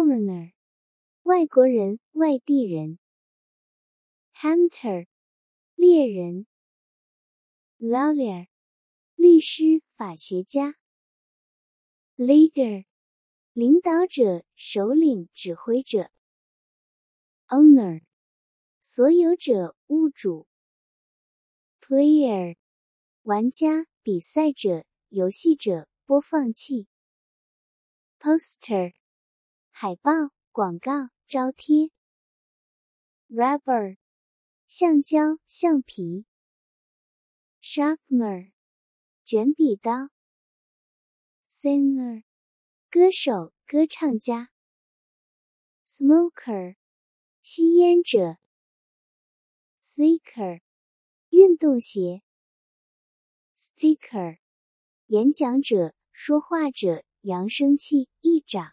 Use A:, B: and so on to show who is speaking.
A: foreigner 外国人、外地人。hunter 猎人。lawyer 律师、法学家。leader 领导者、首领、指挥者。owner 所有者、物主。player 玩家、比赛者、游戏者、播放器。poster 海报、广告、招贴。rubber 橡胶、橡皮。sharpener 卷笔刀。singer 歌手、歌唱家。smoker 吸烟者。seeker 运动鞋。speaker 演讲者、说话者、扬声器、议长。